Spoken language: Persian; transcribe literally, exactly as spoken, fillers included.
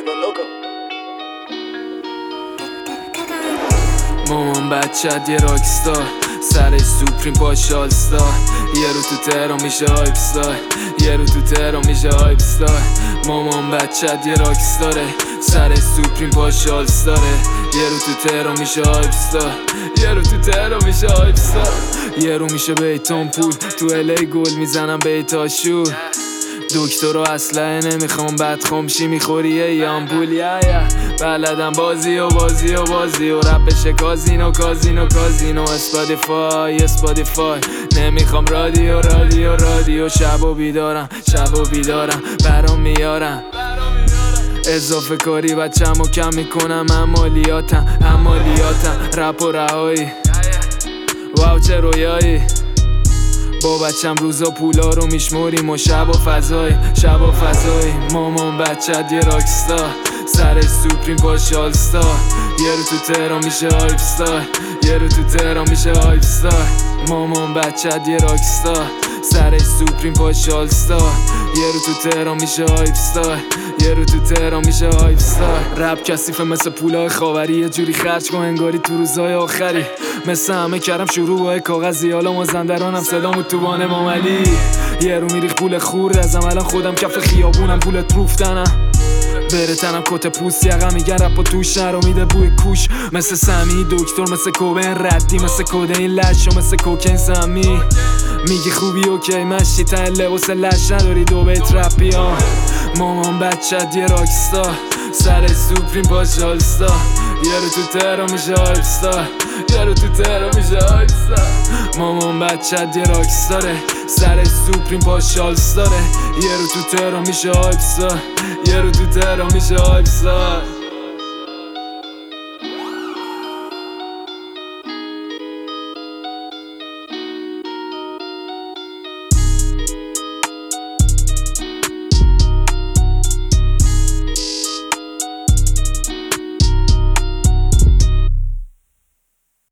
مامان بچت یه راکستار، سرش سوپریم پاش آلستار. یه رو تو تهران میشه هایپستار، یه رو تو تهران میشه هایپستار. مامان بچت یه راکستاره، سرش سوپریم پاش آلستاره. یه رو تو تهران میشه هایپستار، یه رو تو تهران میشه هایپستار. یه رو میشه بیتون پول، تو الی گل میزنم بیتا شور. دکتر و اسلحه نمیخوام، بد خمشی میخوری یه آمپول. یا یا بلدم بازی و بازی و بازی و رپ بشه کازینو کازینو کازینو. اسپادیفای اسپادیفای نمیخوام رادیو رادیو رادیو. شب و بیدارم شب و بیدارم برام میارم اضافه کاری بچم و کم میکنم. عمالیاتم عمالیاتم رپ و رهایی. واو چه رویایی، با بچم روزا پولا رو میشموریم و شب و فضای شب و فضای. مامان بچت یه راکستار، سرش سوپریم پاش آلستار. یه رو تو تهران میشه هایپستار، یه رو تو تهران میشه هایپستار. مامان بچت یه راکستار، سرش سوپریم پاش آلستار. یه رو تو تهران میشه هایپستار، یه رو تو تهران میشه هایپستار. رپ کثیفه مثل پولای خاوری، یه جوری خرج کن انگاری تو روزای آخری. مثل همه کردم شروع با کاغذی، حالا مازندرانم صدامو تو وانه ماملی. یه رو میریخ پول خور ازم، الان خودم کف خیابونم پولت روفتنم. بره تنم کت پوست یقم میگن رپ و توش نرو میده بوی کوش. مثل سمی دکتر، مثل کوبین ردی، مثل کودین لش و مثل کوکین سمی. میگی خوبی اوکی مشتی تن لباس لش نداری دو بیت رپی ها. مامان بچت یه راکستار، سرش سوپریم پاش آلستار. یه رو تو تهران میشه هایپستار، یه رو تو تهران میشه هایپستار. مامان بچت یه راکستاره، سرش سوپریم پاش آلستاره. یه رو تو تهران میشه هایپستار، یه رو تو تهران میشه هایپستار.